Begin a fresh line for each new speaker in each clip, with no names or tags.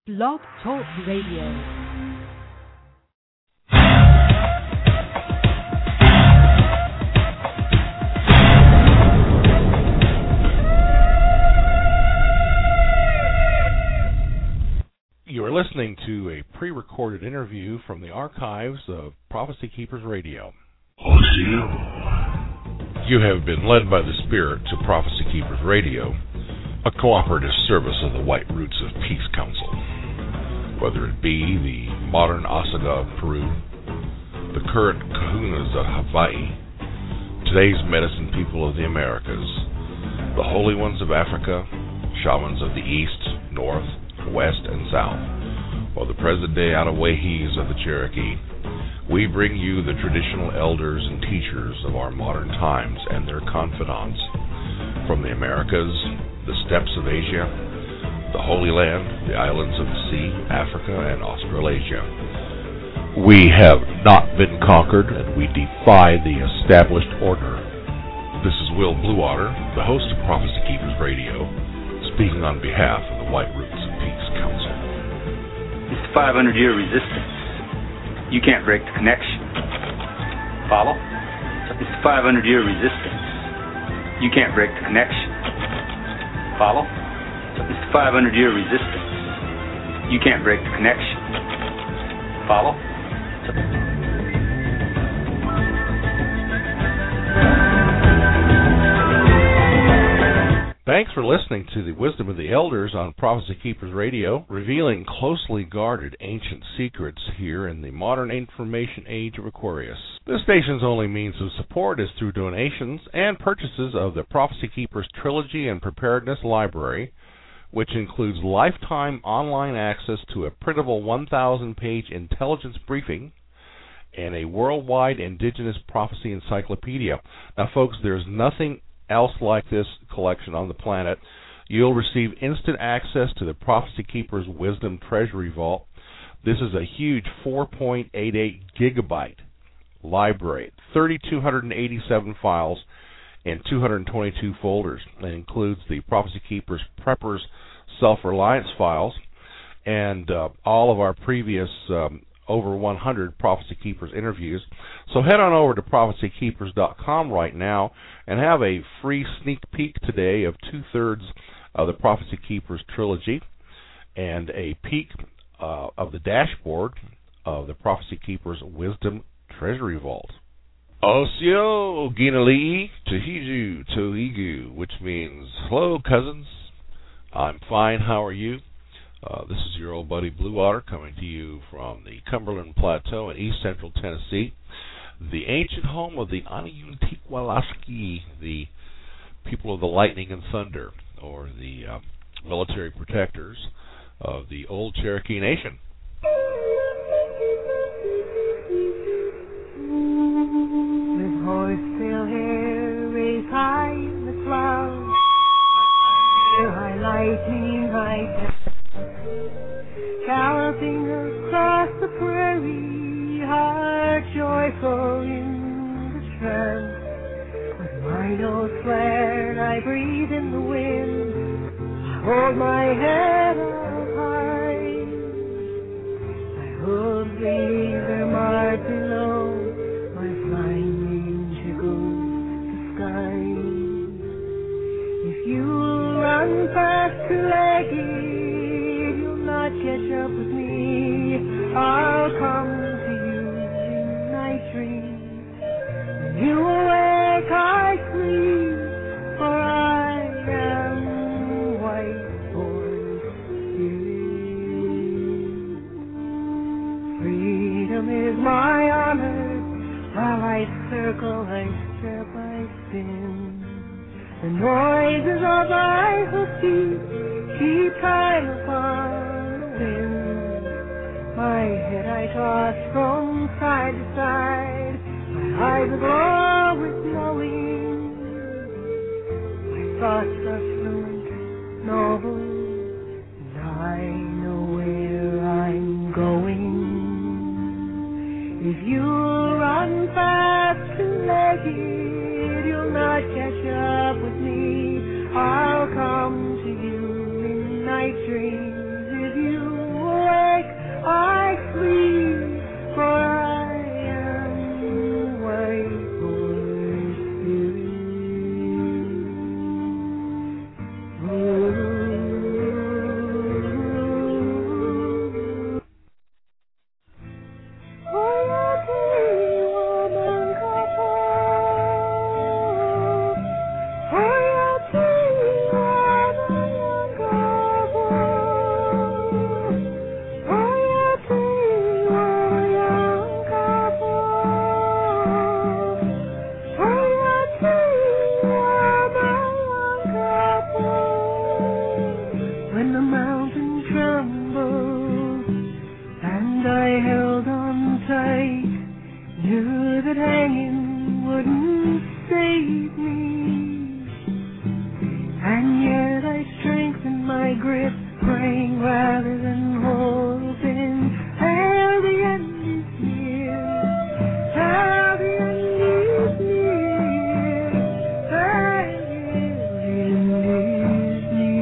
Blog Talk Radio.
You are listening to a pre-recorded interview from the archives of Prophecy Keepers Radio. You have been led by the Spirit to Prophecy Keepers Radio, a cooperative service of the White Roots of Peace Council. Whether it be the modern Osaga of Peru, the current Kahunas of Hawaii, today's medicine people of the Americas, the Holy Ones of Africa, shamans of the East, North, West, and South, or the present-day Outaouais of the Cherokee, we bring you the traditional elders and teachers of our modern times and their confidants from the Americas, the steppes of Asia, the Holy Land, the islands of the sea, Africa, and Australasia. We have not been conquered, and we defy the established order. This is Will Bluewater, the host of Prophecy Keepers Radio, speaking on behalf of the White Roots of Peace Council.
It's the 500-year resistance. You can't break the connection. Follow? It's the 500-year resistance. You can't break the connection. Follow? It's the 500-year resistance. You can't break the connection. Follow?
Thanks for listening to the Wisdom of the Elders on Prophecy Keepers Radio, revealing closely guarded ancient secrets here in the modern information age of Aquarius. This station's only means of support is through donations and purchases of the Prophecy Keepers Trilogy and Preparedness Library, which includes lifetime online access to a printable 1,000-page intelligence briefing and a worldwide indigenous prophecy encyclopedia. Now, folks, there's nothing else like this collection on the planet. You'll receive instant access to the Prophecy Keepers Wisdom Treasury Vault. This is a huge 4.88 gigabyte library, 3,287 files and 222 folders. It includes the Prophecy Keepers Preppers Self-Reliance files and all of our previous over 100 Prophecy Keepers interviews. So head on over to prophecykeepers.com right now and have a free sneak peek today of two-thirds of the Prophecy Keepers trilogy and a peek of the dashboard of the Prophecy Keepers Wisdom Treasury Vault. Osio Ginalii Tahiju Toigu, which means, hello cousins, I'm fine, how are you? This is your old buddy Bluewater coming to you from the Cumberland Plateau in east central Tennessee, the ancient home of the Aniyuntikwalaski, the people of the lightning and thunder, or the military protectors of the old Cherokee Nation.
With horsetail hair raised high in the clouds, high lightning, high galloping across the prairie, heart joyful in the trance. With my nose flared, I breathe in the wind, I hold my head up high. My hooves leave their mark below, my flying wings echoes the sky. If you run fast two-legged, catch up with me, I'll come to you in night dreams. When you awake, I sleep, for I am white horse spirit. Freedom is my honor, while I circle, I step, I spin. The noises of my hoofbeats keep time upon. My head I toss from side to side, my eyes aglow with knowing. My thoughts are fluent, noble, and I know where I'm going. If you run fast two-legged, you'll not catch up with me. I'll come to you in night dreams. If you fight, knew that hanging wouldn't save me. And yet I strengthened my grip, praying rather than hoping. Till the end is near, till the end is near, till the end is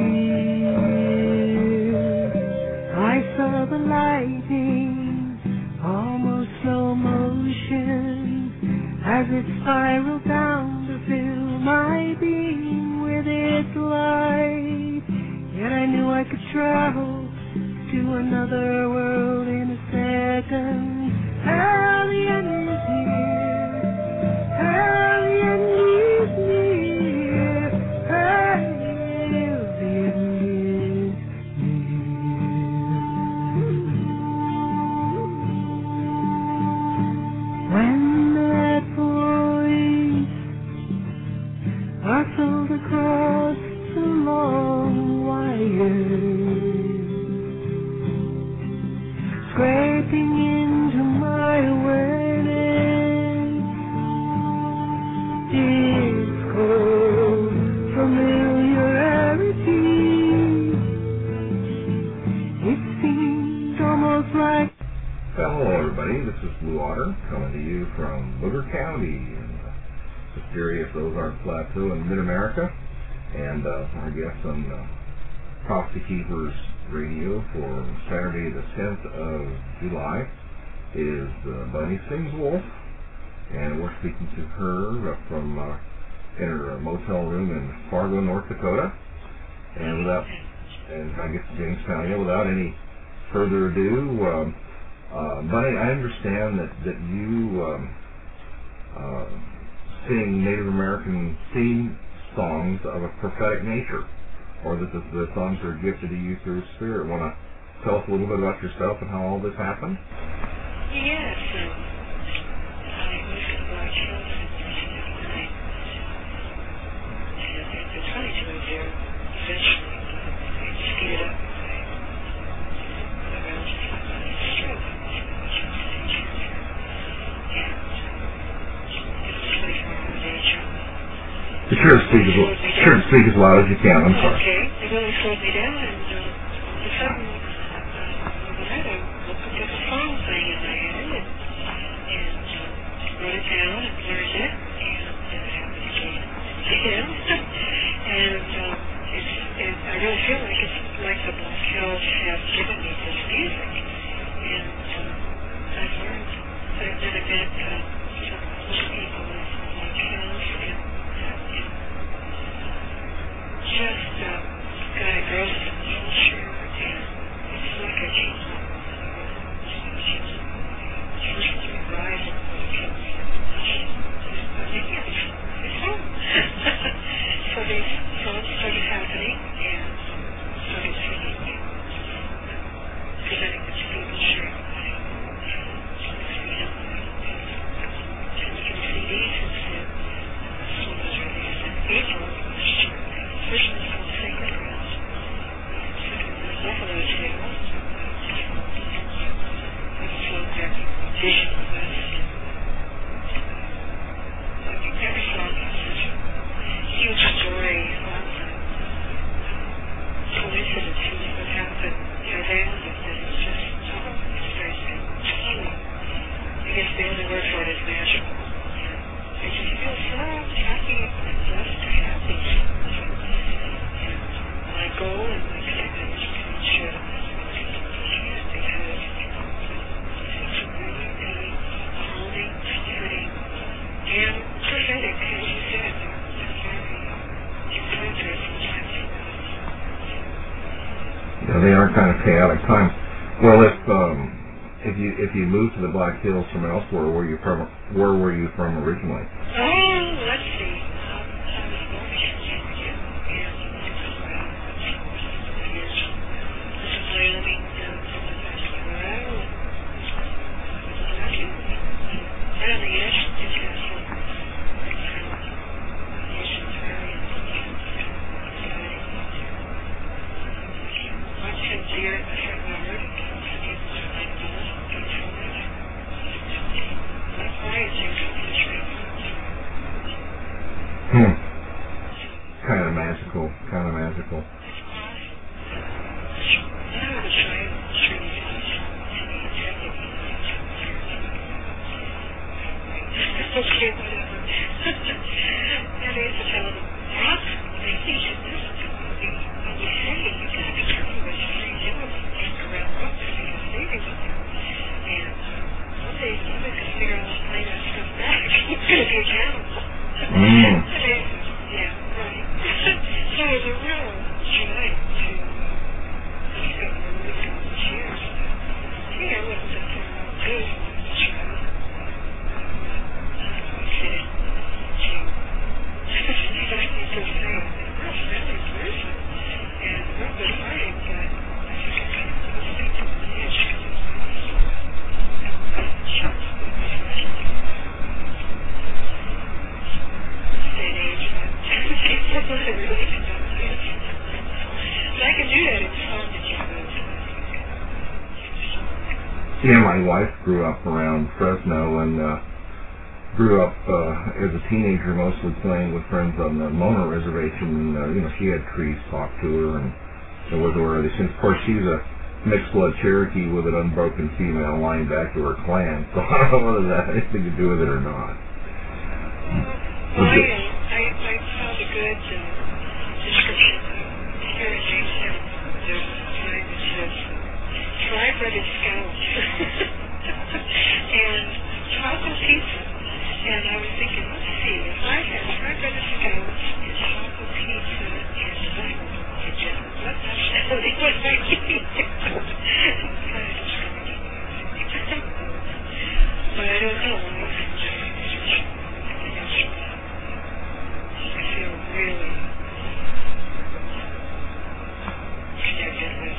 near. I saw the lightning, almost slow motion, as it spiraled down to fill my being with its light. Yet I knew I could travel to another world in a second. Till the end is near, till the end is near, till the end is near. When that voice rustled across the long wire, scraping into my awareness, its cold familiarity. It seemed almost like...
Hello everybody, this is Blue Otter coming to you from Booger County in the mysterious Ozark Plateau in mid-America. And our guest on Prophecy Keepers Radio for Saturday the 10th of July is Bunny Sings Wolf, and we're speaking to her from in her motel room in Fargo, North Dakota. And I guess Jamestown. Yeah, without any further ado, Bunny, I understand that you sing Native American theme songs of a prophetic nature, or that the songs are gifted to you through spirit. Want to tell us a little bit about yourself and how all this happened?
Yes, I was at Black Hills in 1999, and it's funny to move there eventually. I skied up around just like my stroke, and it was 24-hour day job.
Sure to speak as loud as you can. I'm sorry.
Okay, they really slowed me down, and all of a sudden, overnight, I woke up with a song playing in my head, and wrote it down and learned it, and it happened again. And I really feel like it's like the Black Hills have given me this music, and I've learned that I've met some cool people in the Black Hills, and just got a girl with a culture, and it's like a dream. First revival of the Hills. I think it's home. So these songs started happening, and started singing, presenting them to people, sharing my freedom, taking CDs and stuff. So it was released in April last year. First one was called Sacred Ground, and second one was Buffalo Tales. It was called their Vision Quest. I think every song has such a huge story of coincidences that happen around it that it's just, it's very healing. I guess the only word for it is magical. I just feel so happy and blessed to have these songs. My goal and my commitment is to ensure that this is because it's really be calming, comforting, and prophetic, as you said. They're very encouraging sometimes.
Yeah, they are kind of chaotic times. Well, if you moved to the Black Hills from elsewhere, where were you from originally?
Oh, let's see. I was born in California, and Wyoming down to the west of Colorado, and right on the edge, it's got some Asian area. Watched him deer in the front yard, and he was like, Yeah, right. So it was a real joy to discover these volunteers. I wasn't that far off good on the trail. Like you just said, we're a friendly person, and we're good fighting, but I think I kind of speak to the edge because it's
Yeah, my wife grew up around Fresno and grew up as a teenager mostly playing with friends on the Mona Reservation. She had trees talk to her and was aware of these things. Of course, she's a mixed blood Cherokee with an unbroken female line back to her clan, so I don't know whether that has anything to do with it or not.
Well, I found a good description here in Jamestown. There's a sign that says, Dry-breaded scouts and chocolate pizza. And I was thinking, let's see, if I had dry-breaded scouts and chocolate pizza and tobacco for dinner, what nationality would I be? But I don't know. I feel really connected with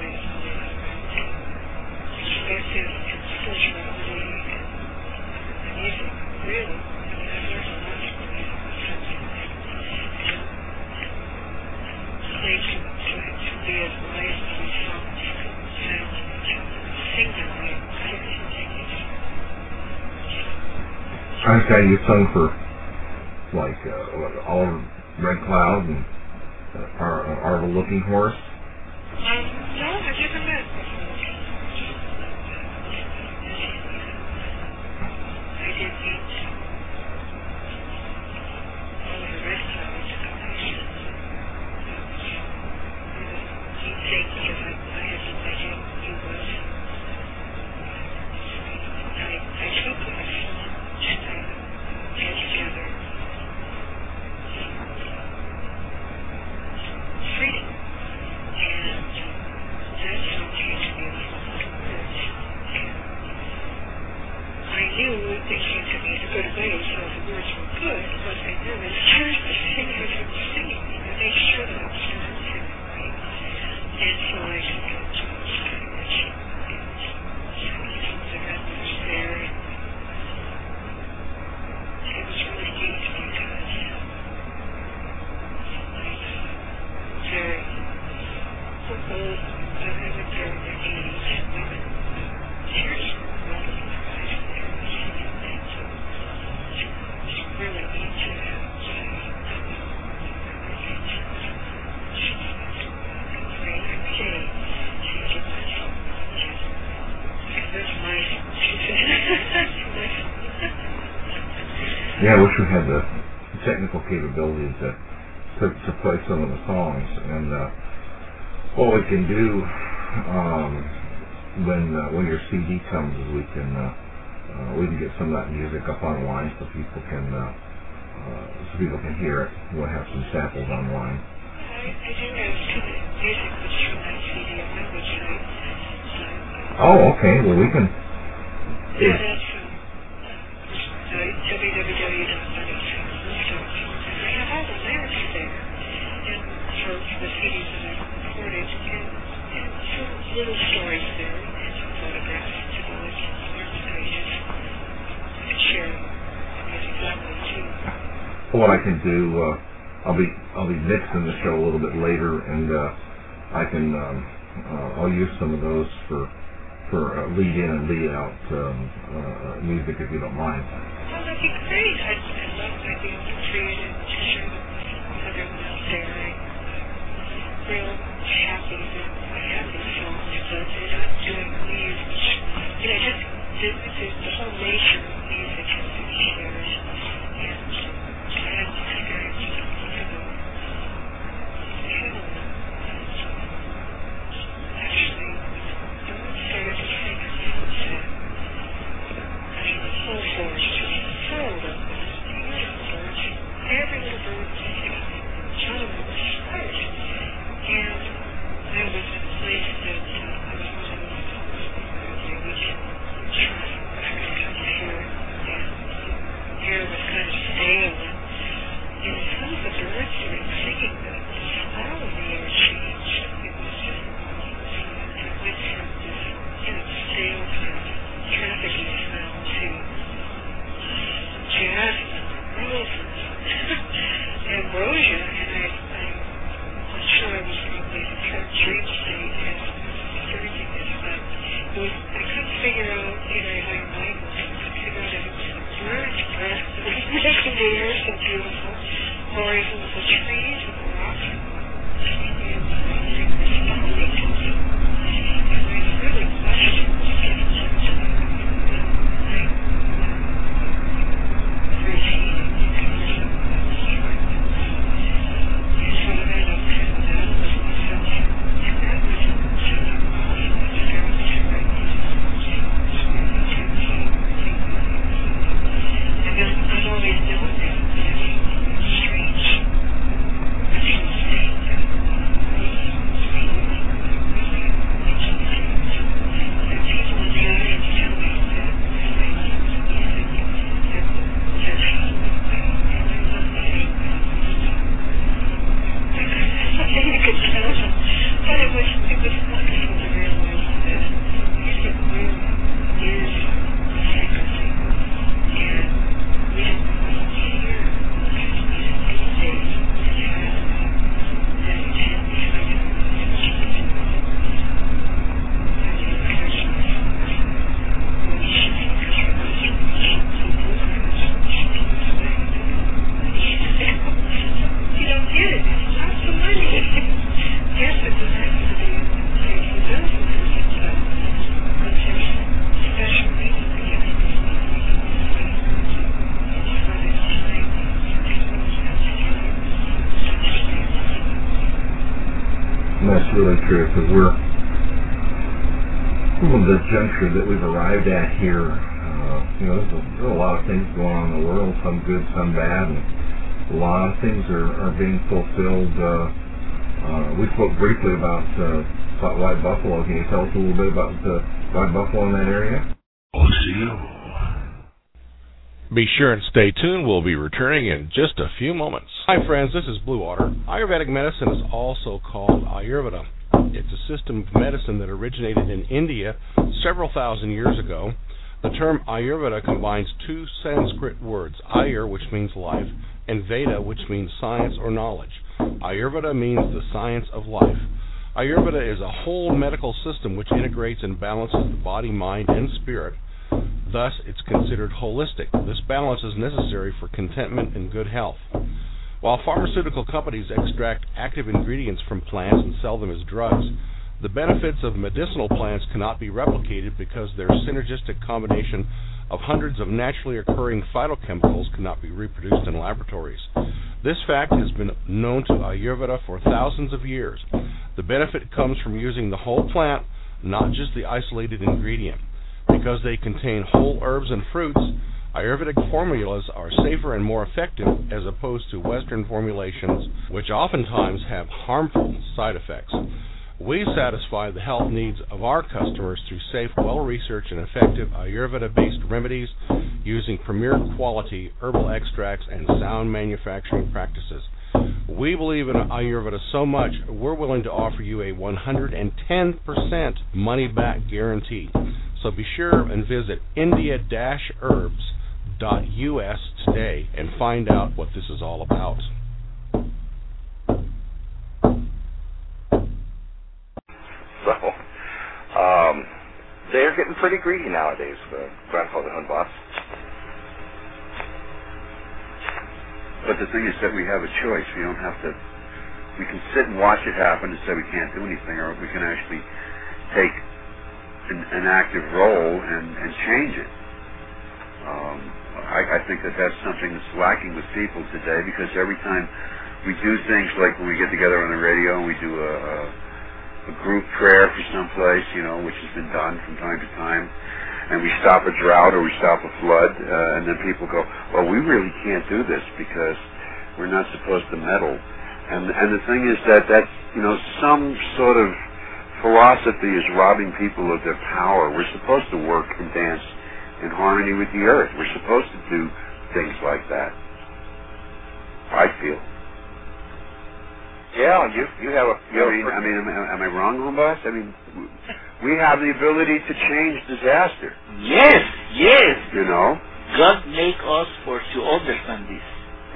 perspective and spirituality and music, really. I mean, I've learned a lot from music. It's great to be as wise as these songs sound and to sing them right.
I understand you sung for like all Red Cloud and Arva Looking Horse.
No, I've never met before. I did meet all of the Red Clouds. He'd say because I had no idea who he was. I took my phone and I get together freedom. And that song came to me with all the words. And I knew they came to me in a good way, so the words were good, but I knew as soon as the singers were singing, I made sure that I was singing right. And so I just got to kind of mention the red was there. It was really neat because very old women there in their 80s, women, tears rolling in their eyes when they were singing things. So it's really neat to have great every day. She did myself. That's my song, she said. That's my song.
Yeah, I wish we had the technical capability to play some of the songs. And what we can do when your CD comes is we can get some of that music up online so people can hear it. We'll have some samples online.
I do have some music which is from that CD on my website.
Oh, okay. Well, we can.
Yeah, that's www.moneysounds.com. I have all the lyrics there, and for the CDs that I've recorded, and some little stories there, and some photographs to go with learning pages. I can share music that way too.
What I can do, I'll be mixing the show a little bit later, and I'll use some of those for lead in and lead out music if you don't mind.
Oh, that'd be great. I'd love to be able to create it to share them with everyone out there. I'm real happy that I have these songs, but they're not doing these. Just the whole nature of music has been shared, and I had experiences incredible. Actually, the one started to sing at sunset. I mean, the whole forest was full of beautiful birds couldn't figure out, how your mind works. I couldn't figure out if it was a bird's breath that was making the air so beautiful, or if it was the trees or the rocks. And it was astounding to me. And I really questioned
Because we're from the juncture that we've arrived at here. There's a lot of things going on in the world, some good, some bad, and a lot of things are being fulfilled. We spoke briefly about White Buffalo. Can you tell us a little bit about White Buffalo in that area?
Be sure and stay tuned. We'll be returning in just a few moments. Hi, friends. This is Blue Water. Ayurvedic medicine is also called Ayurveda. It's a system of medicine that originated in India several thousand years ago. The term Ayurveda combines two Sanskrit words, Ayur, which means life, and Veda, which means science or knowledge. Ayurveda means the science of life. Ayurveda is a whole medical system which integrates and balances the body, mind, and spirit. Thus, it's considered holistic. This balance is necessary for contentment and good health. While pharmaceutical companies extract active ingredients from plants and sell them as drugs, the benefits of medicinal plants cannot be replicated because their synergistic combination of hundreds of naturally occurring phytochemicals cannot be reproduced in laboratories. This fact has been known to Ayurveda for thousands of years. The benefit comes from using the whole plant, not just the isolated ingredient. Because they contain whole herbs and fruits, Ayurvedic formulas are safer and more effective as opposed to Western formulations, which oftentimes have harmful side effects. We satisfy the health needs of our customers through safe, well-researched, and effective Ayurveda-based remedies using premier quality herbal extracts and sound manufacturing practices. We believe in Ayurveda so much, we're willing to offer you a 110% money-back guarantee. So be sure and visit india-herbs.us today and find out what this is all about.
So, they're getting pretty greedy nowadays, Grandfather Hunboss.
But the thing is that we have a choice. We don't have to. We can sit and watch it happen and say we can't do anything, or we can actually take an active role and change it. I think that's something that's lacking with people today, because every time we do things like when we get together on the radio and we do a group prayer for someplace, which has been done from time to time, and we stop a drought or we stop a flood, and then people go, well, we really can't do this because we're not supposed to meddle. And the thing is that's some sort of philosophy is robbing people of their power. We're supposed to work and dance in harmony with the earth. We're supposed to do things like that, I feel.
Yeah, you have a...
am I wrong, Hunboss? We have the ability to change disaster.
Yes.
God
make us to understand this.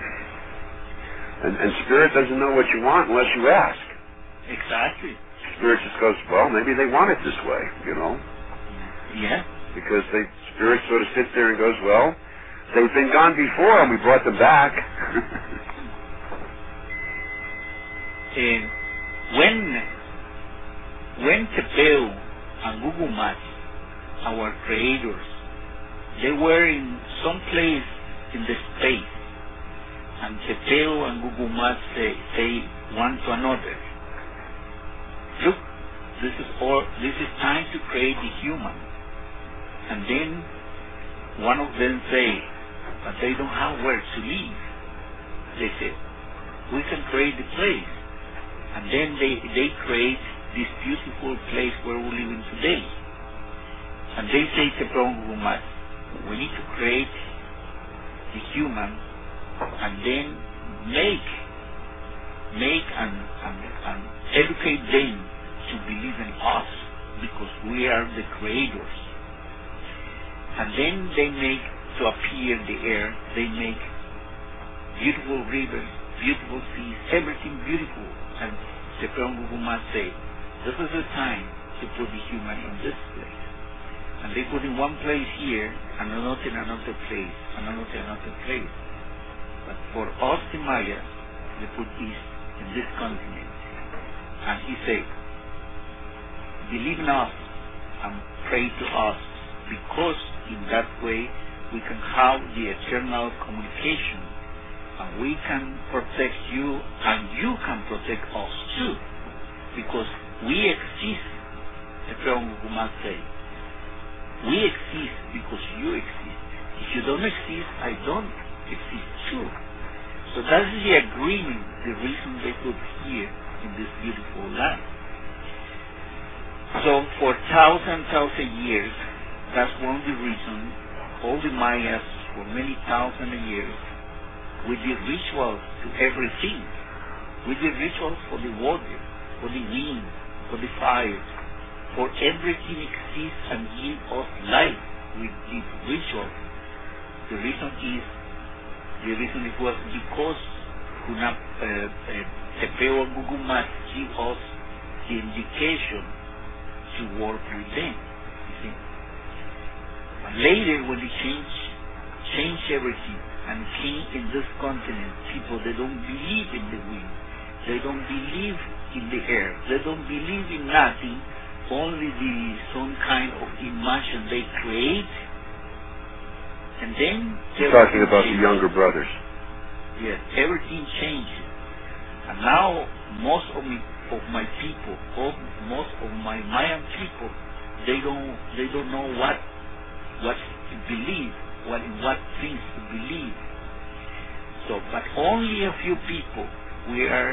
And Spirit doesn't know what you want unless you ask.
Exactly.
Spirit just goes, well, maybe they want it this way,
Yeah.
Because the spirit sort of sits there and goes, well, they've been gone before and we brought them back.
When Tepeu and Gugumat, our creators, they were in some place in the space, and Tepeu and Gugumat say one to another, look, this is time to create the human. And then one of them say, but they don't have where to live. They say, we can create the place. And then they create this beautiful place where we live in today. And they say to Gugumat, we need to create the human and then make and educate them to believe in us because we are the creators. And then they make to appear the air, they make beautiful rivers, beautiful seas, everything beautiful. And the Gugumat say, this is the time to put the human in this place. And they put in one place here, and another in another place, and another in another place. But for us, the Mayas, they put this in this continent. And he said, believe in us and pray to us, because in that way we can have the eternal communication, and we can protect you, and you can protect us too, because we exist. The Gugumat say, we exist because you exist. If you don't exist, I don't exist too. So that is the agreement, the reason they put here in this beautiful land. So for thousand years, that's one of the reasons all the Mayas for many thousand years with the rituals to everything, with the rituals for the water, for the wind, for the fire, for everything exists and gives us life with these rituals. The reason it was because Tepeu and Gugumat give us the indication to work with them. You see? But later, when they change everything and came in this continent, people, they don't believe in the wind, they don't believe in the air, they don't believe in nothing, only some kind of imagine they create. And then
you're talking about the younger brothers.
Yes, everything changes. And now most of my people, most of my Mayan people, they don't know what to believe, what things to believe. So, but only a few people, we are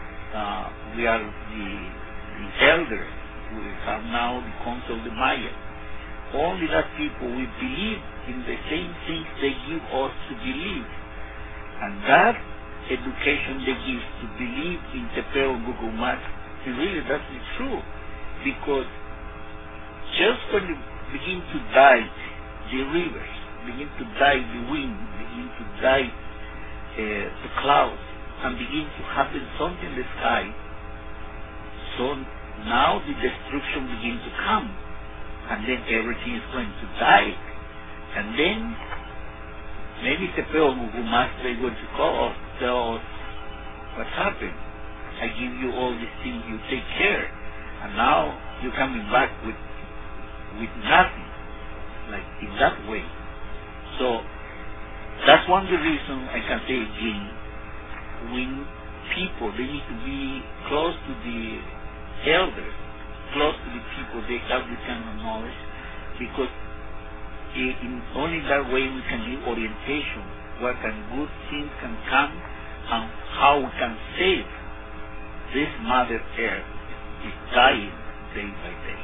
the elders. We have now the Council of the Maya. Only that people, we believe in the same things they give us to believe. And that education they give to believe in Tepeu and Gugumat, really that's true. Because just when they begin to die, the rivers, begin to die the wind, begin to die the clouds, and begin to happen something in the sky, so now the destruction begins to come, and then everything is going to die. And then maybe Tepeu and Gugumat, they're going to call us, tell us what happened. I give you all these things, you take care, and now you're coming back with nothing, like in that way. So that's one of the reasons I can say again, when people, they need to be close to the elders, close to the people, they have this kind of knowledge, because only that way we can give orientation, what kind of good things can come, and how we can save this Mother Earth is dying day by day.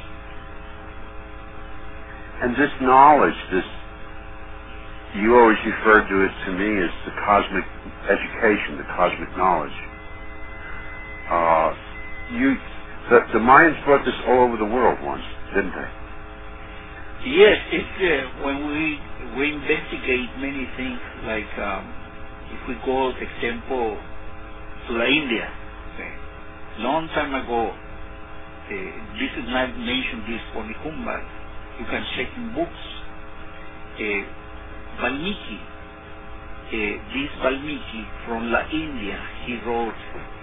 And this knowledge, you always referred to it to me as the cosmic education, the cosmic knowledge. The Mayans brought this all over the world once, didn't they?
Yes, it's when we investigate many things, like if we go, for example, to the India, long time ago, this is not mentioned this for the Humbas, You can check in books. Valmiki, this Valmiki from La India, he wrote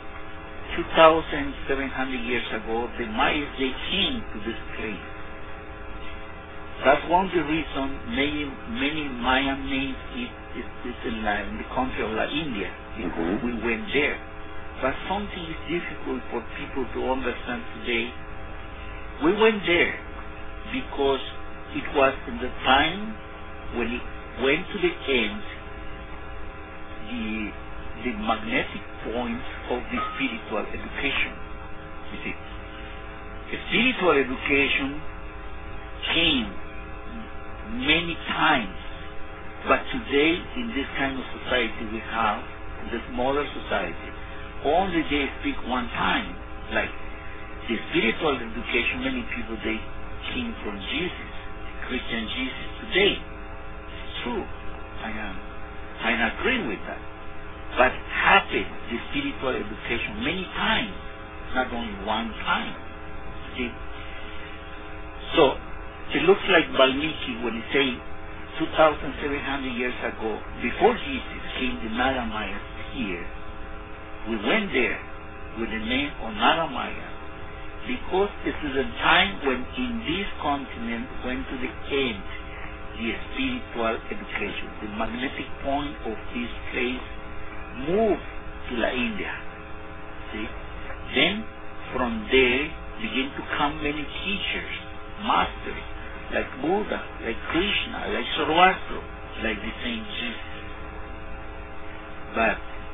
2,700 years ago, the Mayas, they came to this place. That's one of the reasons many Mayan names is in the country of La India, because we went there. But something is difficult for people to understand today. We went there because it was in the time when it went to the end, the magnetic point of the spiritual education. You see, the spiritual education came many times, but today in this kind of society we have, the smaller society, only they speak one time. Like the spiritual education, many people they came from Jesus, Christian Jesus today. It's true. I agree with that. But happened the spiritual education many times, not only one time. See? So it looks like Valmiki when he say 2,700 years ago, before Jesus came the Nagamayas here. We went there with the name of Nagamaya because this is a time when in this continent went to the end the spiritual education. The magnetic point of this place moved to La India. See? Then from there begin to come many teachers, masters, like Buddha, like Krishna, like Zoroaster, like the same Jesus. But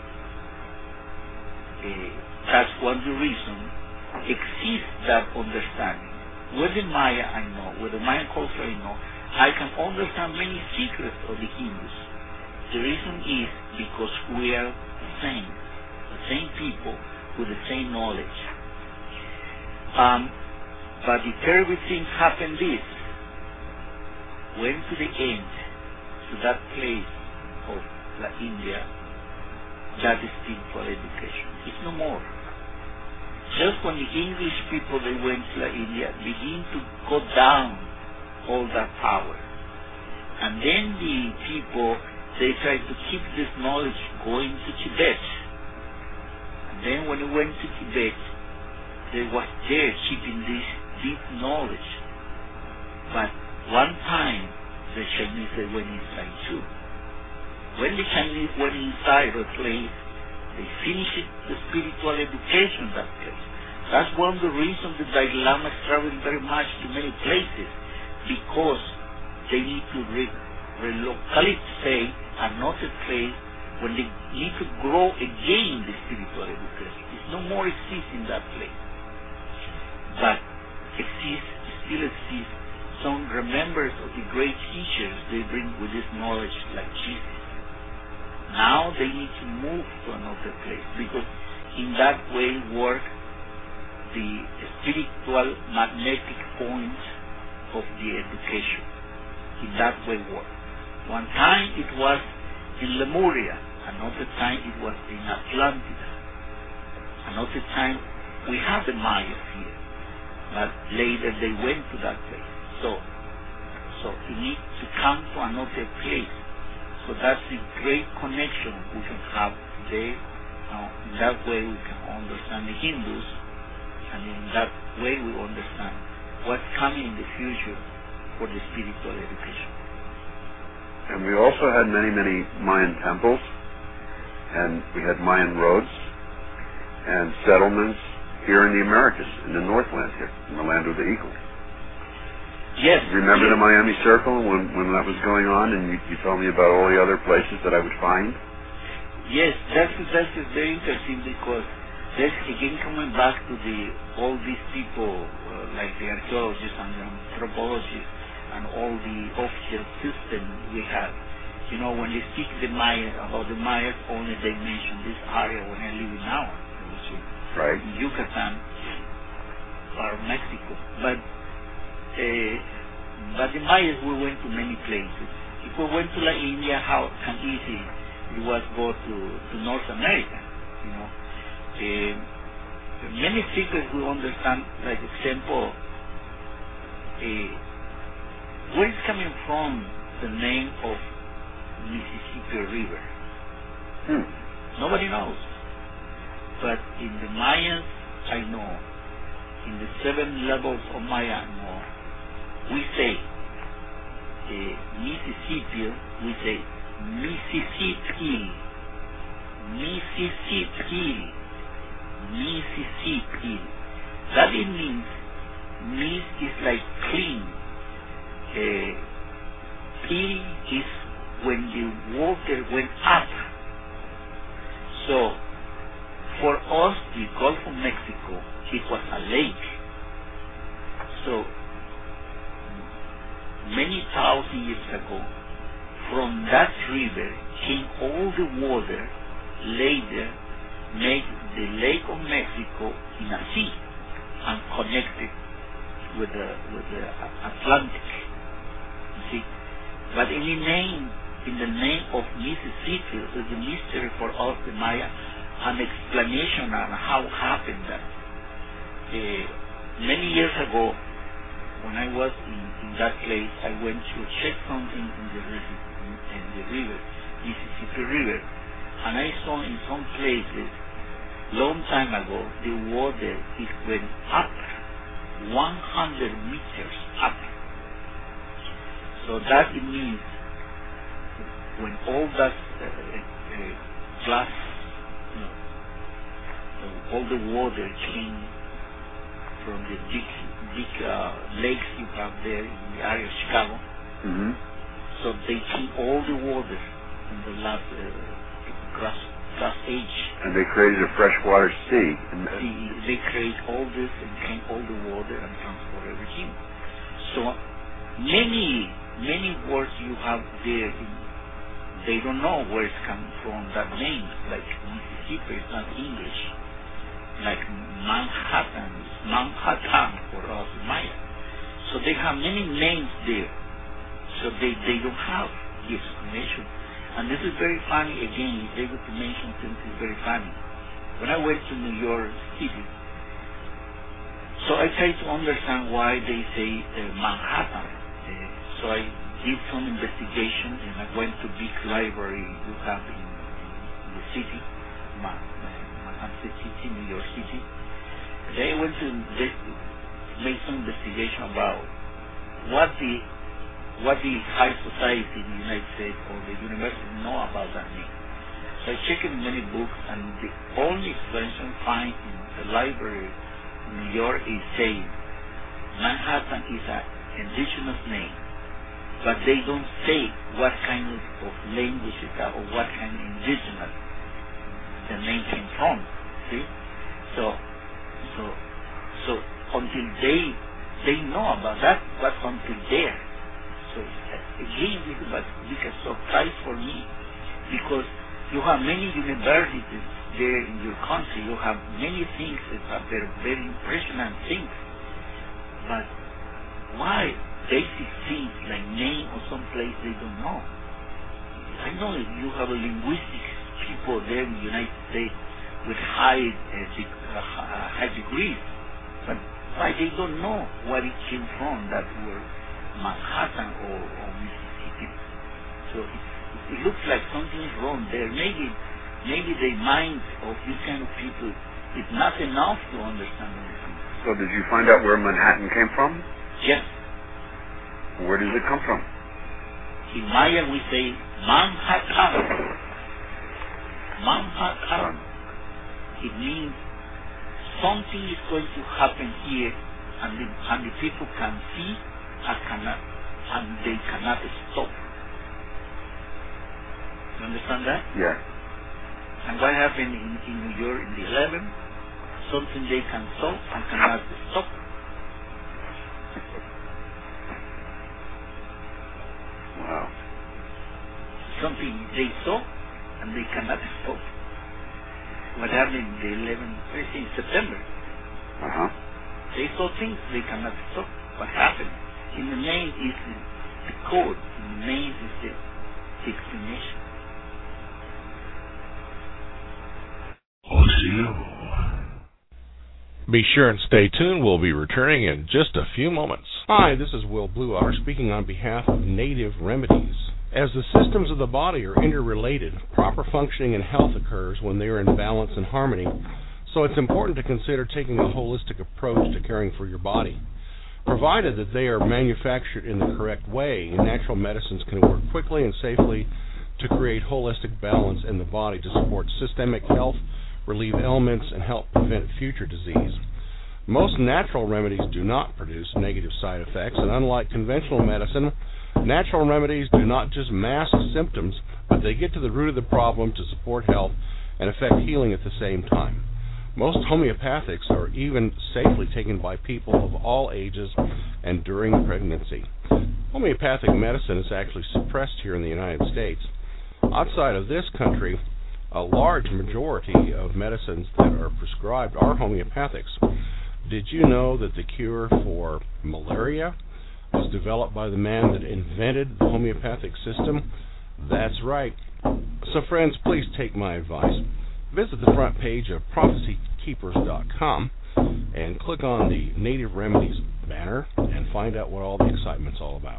that's one of the reason exists that understanding. With the Maya I know, with the Mayan culture I know, I can understand many secrets of the Hindus. The reason is because we are the same people with the same knowledge. But the terrible thing happened this, went to the end, to that place of La India, that is spiritual education. It's no more. Just when the English people, they went to La India, begin to go down all that power. And then the people, they tried to keep this knowledge going to Tibet. And then when they went to Tibet, they was there keeping this deep knowledge. But one time, the Chinese, they went inside too. When the Chinese went inside a place, they finished the spiritual education that place. That's one of the reasons the Dalai Lama is traveling very much to many places, because they need to relocate, say, another place when they need to grow again the spiritual education. It's no more exists in that place. But still exists some remembers of the great teachers they bring with this knowledge like Jesus. Now they need to move to another place, because in that way work the spiritual magnetic point of the education. In that way work. One time it was in Lemuria, another time it was in Atlantida, another time we have the Mayas here, but later they went to that place. So we need to come to another place. So that's the great connection we can have today. In that way we can understand the Hindus, and in that way we understand what's coming in the future for the spiritual education.
And we also had many, many Mayan temples, and we had Mayan roads and settlements here in the Americas, in the Northland here, in the land of the eagle.
Yes.
Remember the Miami Circle when that was going on, and you told me about all the other places that I would find?
Yes, that's very interesting, because that's again coming back to all these people, like the archaeologists and the anthropologists and all the official system we have. You know, when they speak about the Mayas, only they mention this area when I live now, which is
right.
in Yucatan or Mexico. But the Mayas, we went to many places. If we went to La India, how easy it was go to North America, you know. Many secrets we understand, like example, where is coming from the name of Mississippi River? Nobody knows. But in the Mayans, I know. In the 7 levels of Maya, I know. We say Mississippi, we say Mississippi. Mississippi. Mississippi. That it means Miss is like clean. Pil is when the water went up. So for us, the Gulf of Mexico, it was a lake. So many thousand years ago, from that river came all the water, later made the Lake of Mexico in a sea and connected with the Atlantic. You see, but in the name of Mississippi is a mystery for us, the Maya, an explanation on how happened that. Many years ago, when I was in that place, I went to check something in the river, Mississippi River, and I saw in some places, long time ago, the water went up 100 meters up. So that it means when all that glass, all the water came from the big lakes you have there in the area of Chicago. So they came all the water in the last glass age.
And they created a freshwater sea.
They create all this and came all the water and transport everything. So many words you have there, they don't know where it's coming from, that name, like Mississippi is not English. Like Manhattan for us Maya. So they have many names there. So they don't have the explanation. And this is very funny again, if able to mention things is very funny. When I went to New York City, so I tried to understand why they say Manhattan. So I did some investigation and I went to big library you have in the city, Manhattan City, New York City. They went to make some investigation about what the high society in the United States or the university know about that name. So I checked in many books, and the only explanation found in the library in New York is saying Manhattan is an indigenous name, but they don't say what kind of language it is or what kind of indigenous the name came from. See? So until they know about that, but until there. So again, this is a big surprise for me, because you have many universities there in your country. You have many things that are very, very impressionant things. But why basic things like name or some place they don't know? I know you have a linguistics people there in the United States with high degrees, but why they don't know where it came from, that word Manhattan or Mississippi. So it looks like something is wrong there. Maybe the minds of these kind of people is not enough to understand anything.
So did you find out where Manhattan came from?
Yes.
Where does it come from?
In Maya we say Manhattan. Manhattan. It means something is going to happen here, and the people can see and they cannot stop. You understand that?
Yeah.
And what happened in New York in the 11th? Something they can stop and cannot stop.
Wow.
Something they saw and they cannot stop. What happened in the 11th, in September? They saw things they cannot stop. What happened? In the name is the code. In the name is the explanation.
Be sure and stay tuned. We'll be returning in just a few moments. Hi, this is Will Blue Otter speaking on behalf of Native Remedies. As the systems of the body are interrelated, proper functioning and health occurs when they are in balance and harmony, so it's important to consider taking a holistic approach to caring for your body. Provided that they are manufactured in the correct way, natural medicines can work quickly and safely to create holistic balance in the body to support systemic health, relieve ailments, and help prevent future disease. Most natural remedies do not produce negative side effects, and unlike conventional medicine, natural remedies do not just mask symptoms, but they get to the root of the problem to support health and affect healing at the same time. Most homeopathics are even safely taken by people of all ages and during pregnancy. Homeopathic medicine is actually suppressed here in the United States. Outside of this country, a large majority of medicines that are prescribed are homeopathics. Did you know that the cure for malaria was developed by the man that invented the homeopathic system? That's right. So friends, please take my advice. Visit the front page of prophecykeepers.com and click on the Native Remedies banner and find out what all the excitement's all about.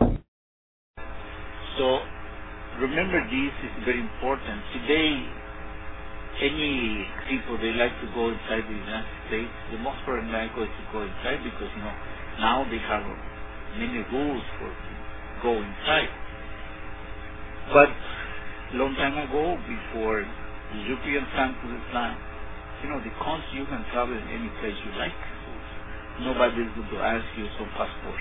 So remember, this is very important. Today, any people, they like to go inside the United States. The most practical is to go inside because, now they have many rules for go inside. But long time ago, before the Europeans came to this land, the country, you can travel in any place you like. Nobody is going to ask you some passport.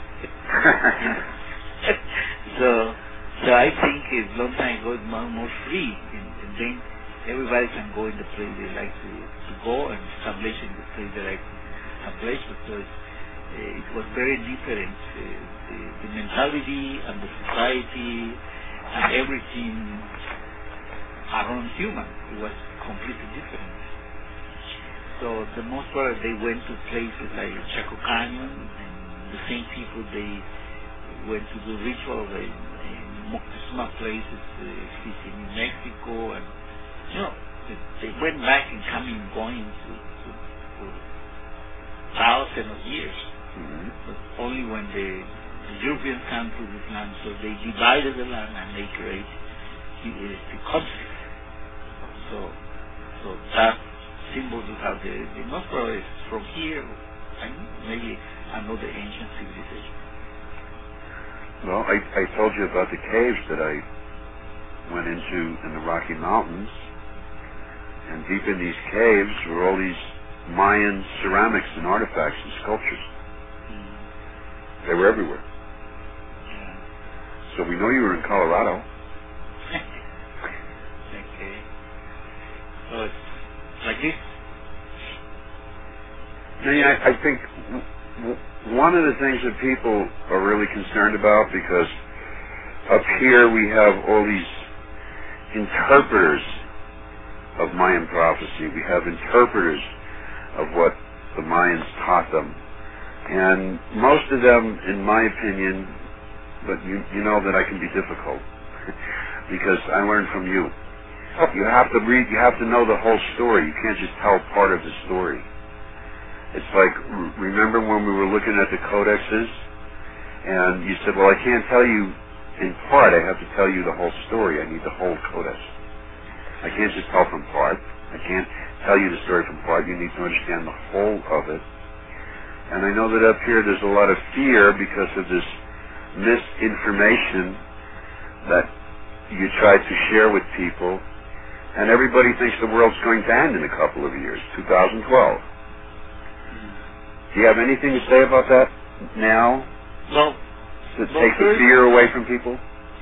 So I think a long time ago it's more free, and then everybody can go in the place they like to go and establish in the place they like to establish, because it was very different. The mentality and the society and everything around human, it was completely different. So the most part, they went to places like Chaco Canyon, and the same people, they went to do rituals in Moctezuma places, in New Mexico, and they went back and coming, going to thousands of years. Mm-hmm. But only when the Europeans came to this land, so they divided the land and they created the country. So that symbol you have the most probably is from here, and maybe another ancient civilization.
Well, I told you about the caves that I went into in the Rocky Mountains, and deep in these caves were all these Mayan ceramics and artifacts and sculptures. Mm. They were everywhere. Yeah. So we know you were in Colorado.
Okay. So it's like this.
I think one of the things that people are really concerned about, because up here we have all these interpreters of Mayan prophecy. We have interpreters of what the Mayans taught them. And most of them, in my opinion, but you know that I can be difficult because I learned from you. You have to read, you have to know the whole story. You can't just tell part of the story. It's like, remember when we were looking at the codexes and you said, well, I can't tell you in part, I have to tell you the whole story. I need the whole codex. I can't just tell from part. I can't tell you the story from part. You need to understand the whole of it. And I know that up here there's a lot of fear because of this misinformation that you try to share with people. And everybody thinks the world's going to end in a couple of years, 2012. Do you have anything to say about that now?
Well,
to take the fear away from people?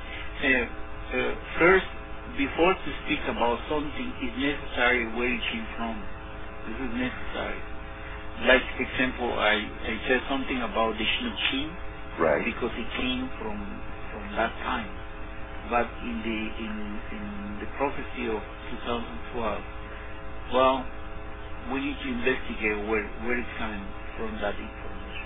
First, before to speak about something, it's necessary where it came from. This is necessary. Like, example, I said something about the Shnuchin,
right?
Because it came from that time. But in the prophecy of 2012, well, we need to investigate where it's coming from, that information.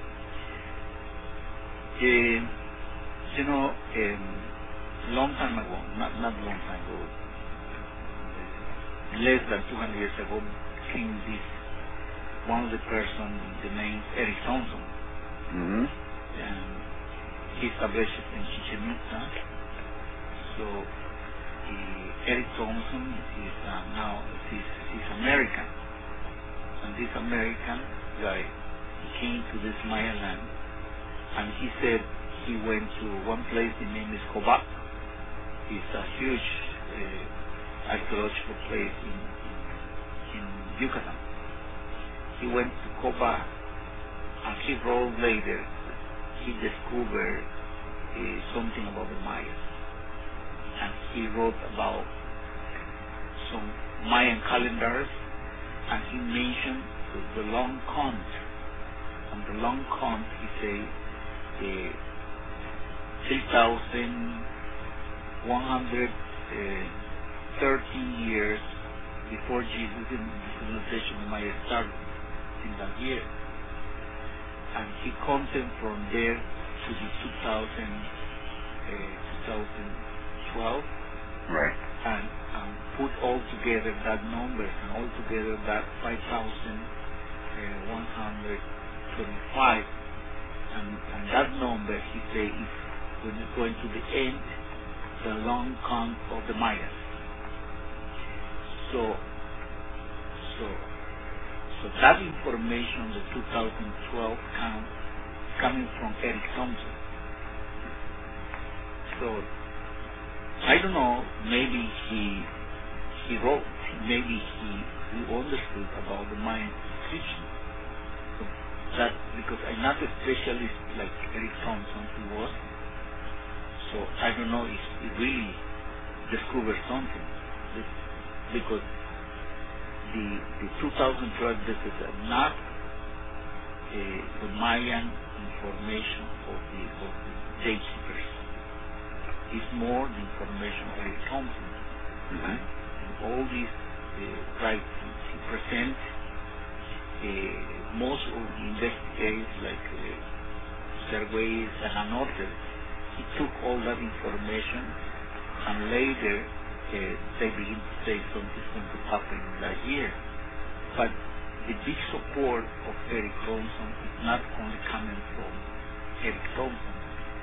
Long time ago, not long time ago, less than 200 years ago, came this one of the person, the name Eric Thompson.
Mm-hmm.
And he established it in Chichen Itza. So Eric Thompson is now he's American, and this American guy he came to this Maya land, and he said he went to one place. The name is Cobac. It's a huge archaeological place in Yucatan. He went to Cobac, and he wrote later. He discovered something about the Mayas. And he wrote about some Mayan calendars, and he mentioned the long count. On the long count, he said 3,113 years before Jesus in the civilization of Maya started in that year. And he counted from there to the 2012,
Right.
and put all together that number, and all together that 5,125, and that number, he say, is when it's going to the end, the long count of the Mayas. So that information, the 2012 count, coming from Eric Thompson. So I don't know, maybe he wrote, maybe he understood about the Mayan inscription. So that, because I'm not a specialist like Eric Thompson he was, so I don't know if he really discovered something, because the 2012, this is not the Mayan information of the gatekeepers. It's more the information of Eric Thompson.
Mm-hmm.
All these rights he presents, most of the investigators like Sergueis and another, he took all that information, and later they begin to say something's going to happen in that year. But the big support of Eric Thompson is not only coming from Eric Thompson.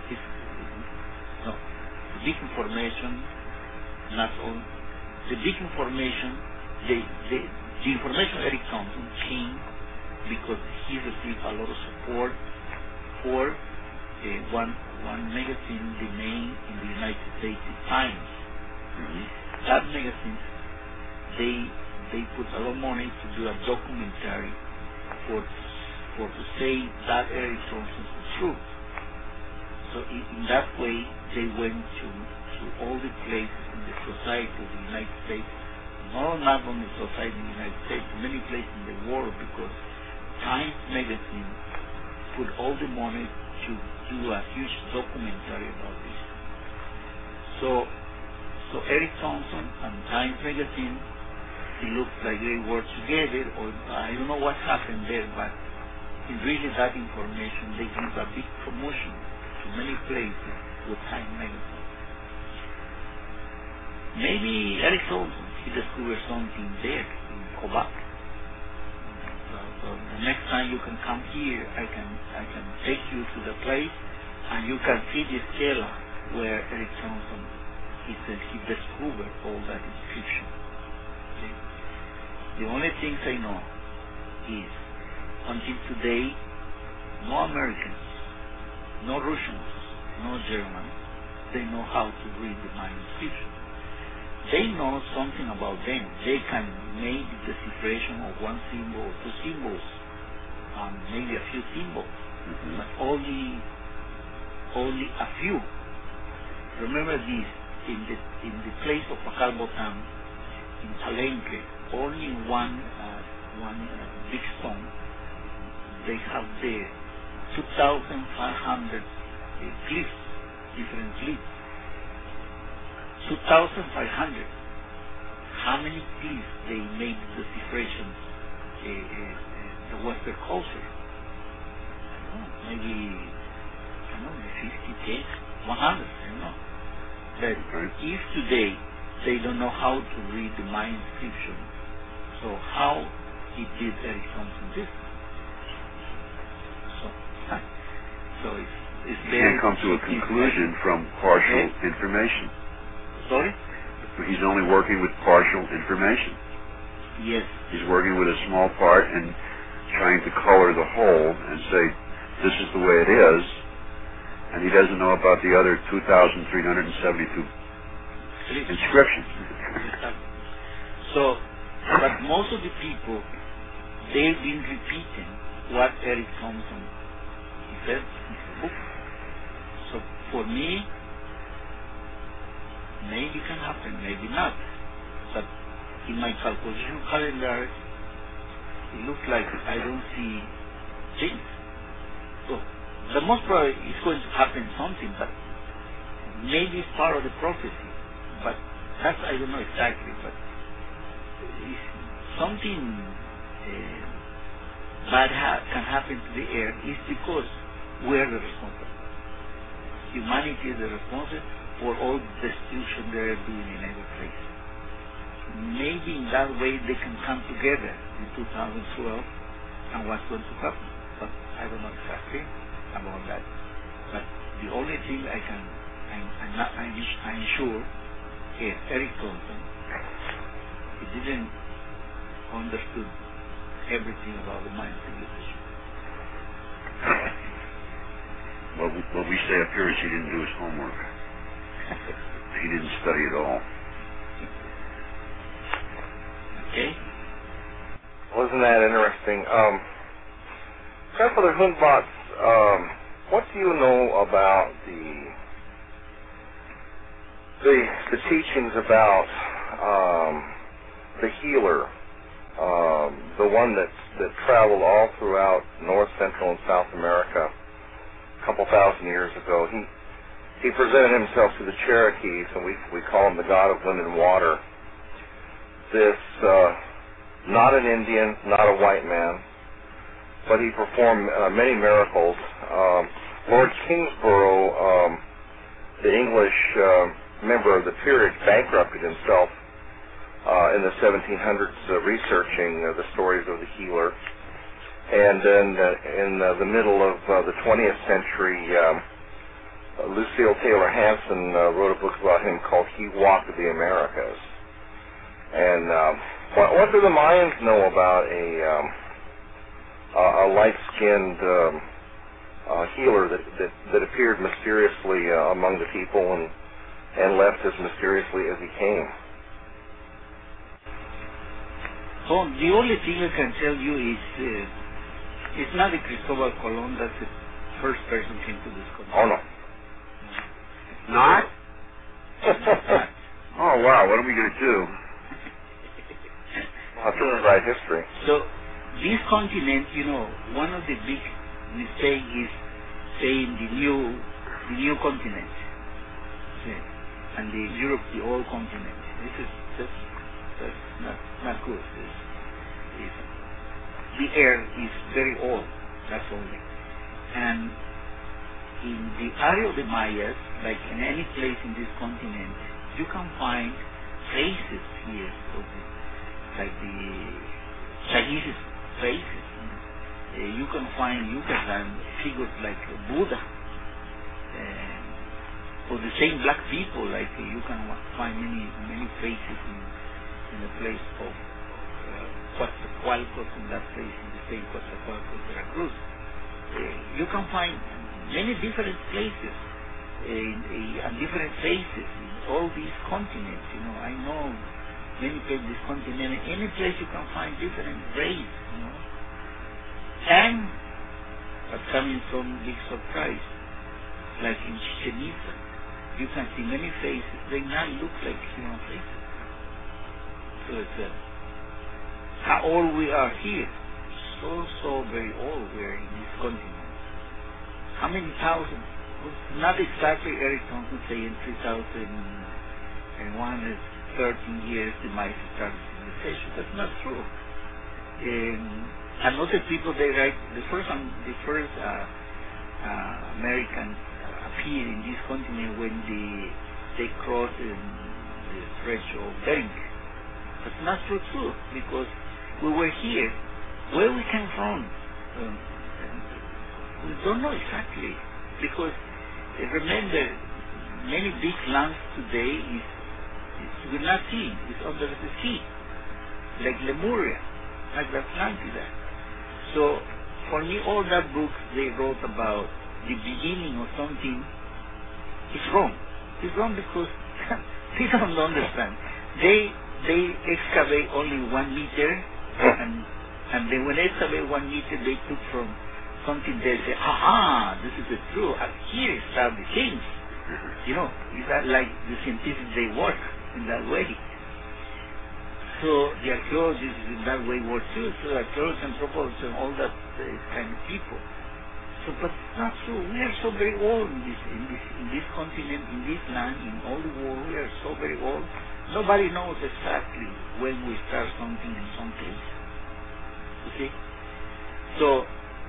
The big information, not only the big information, the information of Eric Thompson came because he received a lot of support for one magazine, the name in the United States is Times.
Mm-hmm.
That magazine, they put a lot of money to do a documentary for to say that Eric Thompson is true. So in that way, they went to all the places in the society of the United States, not only the society in the United States, many places in the world, because Times magazine put all the money to do a huge documentary about this. So Eric Thompson and Times magazine, it looks like they work together, or I don't know what happened there, but in really that information, they give a big promotion to many places with Time magazine. Maybe Eric Thompson, he discovered something there in Cobac. So the next time you can come here, I can take you to the place, and you can see the stela where Eric Thompson, he said he discovered all that inscription. Okay? The only things I know is, until today, no Americans, no Russians, no Germans, they know how to read the Mayan inscription. They know something about them. They can make the decipheration of one symbol or two symbols, and maybe a few symbols, but only a few. Remember this, in the place of Pacal Botan, in Palenque, only one big stone. They have there 2,500 cliffs, different cliffs. 2,500. How many cliffs they made the decipheration, the Western culture? Maybe 50, 100, But if today they don't know how to read the Mayan inscription, so how he did Eric Thompson this. So it's
You can't come to a conclusion from partial information.
Sorry?
He's only working with partial information.
Yes.
He's working with a small part and trying to color the whole and say, this is the way it is, and he doesn't know about the other 2,372 inscriptions.
So, but most of the people, they've been repeating what Eric Thompson said in his book. So for me, maybe it can happen, maybe not. But in my calculation calendar, it looks like I don't see things. So the most probably it's going to happen something, but maybe it's part of the prophecy. But that's, I don't know exactly, but if something bad can happen to the earth, is because we're the responsible. Humanity is the responsible for all the destruction they're doing in every place. Maybe in that way they can come together in 2012 and what's going to happen. But I don't know exactly about that. But the only thing I'm sure is Eric Thompson, he didn't understood everything about the Mayan civilization.
What we say up here is he didn't do his homework. He didn't study at all.
Okay.
Wasn't that interesting? Grandfather Hunbats, what do you know about the teachings about the healer, the one that traveled all throughout North, Central, and South America a couple thousand years ago? He presented himself to the Cherokees, and we call him the God of Wind and Water. This, not an Indian, not a white man, but he performed many miracles. Lord Kingsborough, the English member of the peerage, bankrupted himself in the 1700s researching the stories of the healer. And then in the middle of the 20th century, Lucille Taylor Hanson wrote a book about him called He Walked the Americas. And what do the Mayans know about a light-skinned healer that appeared mysteriously among the people and left as mysteriously as he came?
So the only thing I can tell you is it's not the Cristobal Colon that's the first person came to this country.
Oh, no.
Not? Oh, wow, what are we going to do?
That's right history.
So this continent, one of the big mistakes is saying the new continent, and the Europe, the old continent. That's not good. The air is very old. That's only. And in the area of the Mayas, like in any place in this continent, you can find traces here of like the Chinese faces. You can find Yucatan figures like Buddha, or the same black people. Like you can find many faces in the place of Coatzacoalcos, in that place, in the same Coatzacoalcos, Veracruz. You can find many different places and different faces in all these continents. I know many places in this continent. Any place you can find different race. And but coming some big surprise, like in Chichen Itza, you can see many faces. They not look like human faces. So it's how old we are here. So very old we are in this continent. How many thousands? Not exactly Eric Thompson saying 3,113 years the Maya started civilization. That's not true. And other people, they write the first Americans appeared in this continent when they crossed the Strait of Bering. That's not true too, because we were here where we came from, we don't know exactly, because remember, many big lands today we're not seeing, it's under the sea, like Lemuria, like Atlantida. So for me, all that books they wrote about the beginning of something is wrong. It's wrong because they don't understand. They excavate only 1 meter, and then when they excavate 1 meter, they took from something they say, this is the truth. And here start the things. You know, is that like the scientists they work in that way? So the archaeologists in that way work too. So archaeologists, anthropologists, and all that kind of people. So, but it's not true. We are so very old in this continent, in this land, in all the world. We are so very old. Nobody knows exactly when we start something in some place. You see? So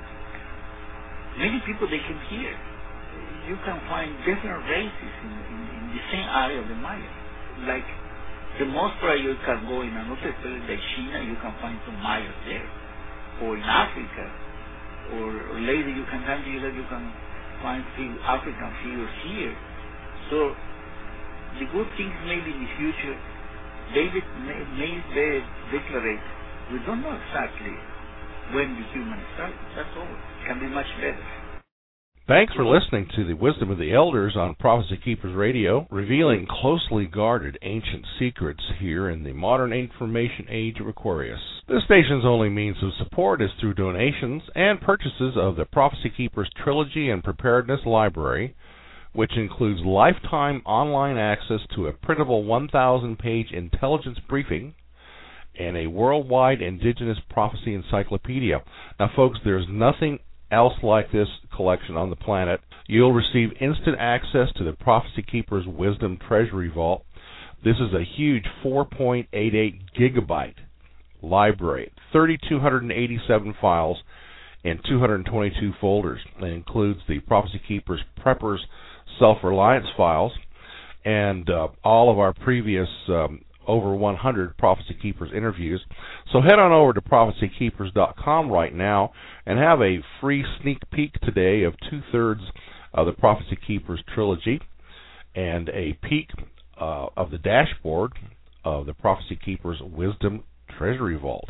many people they came here. You can find different races in the same area of the Maya. Like the most part you can go in another place like China, you can find some Mayas there, or in Africa. Or later you can find African figures here. So the good things maybe in the future, David may declare, we don't know exactly when the humans started. That's all. It can be much better.
Thanks for listening to the Wisdom of the Elders on Prophecy Keepers Radio, revealing closely guarded ancient secrets here in the modern information age of Aquarius. This station's only means of support is through donations and purchases of the Prophecy Keepers Trilogy and Preparedness Library, which includes lifetime online access to a printable 1,000-page intelligence briefing and a worldwide indigenous prophecy encyclopedia. Now, folks, there's nothing else like this collection on the planet. You'll receive instant access to the Prophecy Keepers Wisdom Treasury Vault. This is a huge 4.88 gigabyte library, 3,287 files in 222 folders. It includes the Prophecy Keepers Preppers Self-Reliance files and all of our previous over 100 Prophecy Keepers interviews. So head on over to prophecykeepers.com right now and have a free sneak peek today of 2/3 of the Prophecy Keepers trilogy and a peek of the dashboard of the Prophecy Keepers Wisdom Treasury Vault.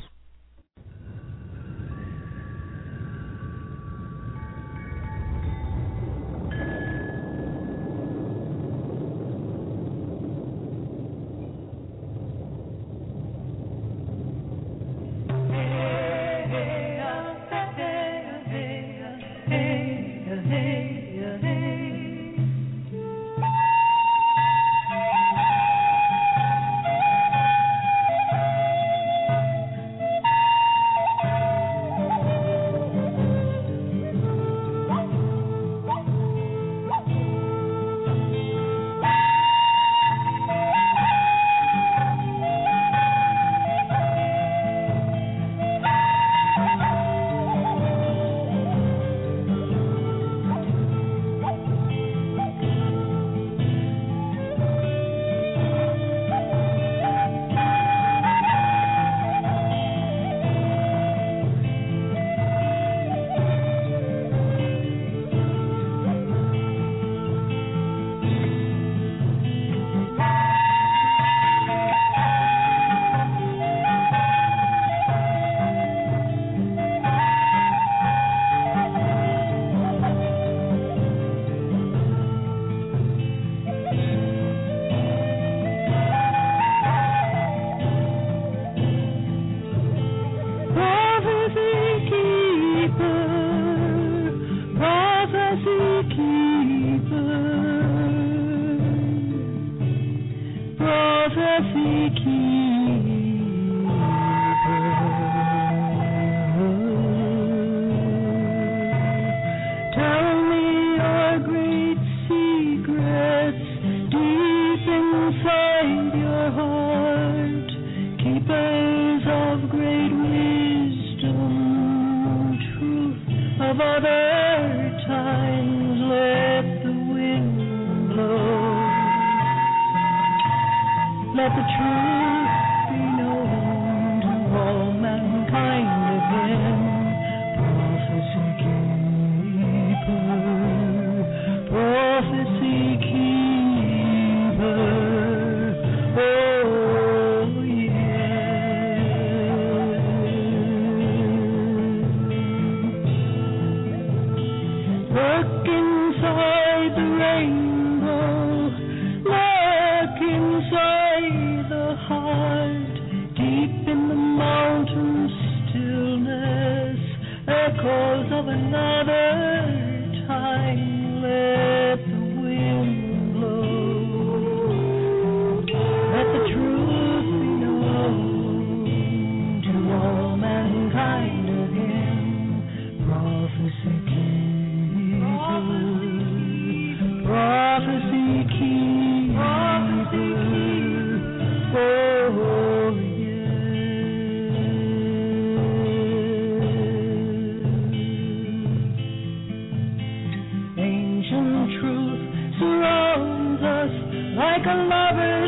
Let the truth be known to all mankind again. Like a lover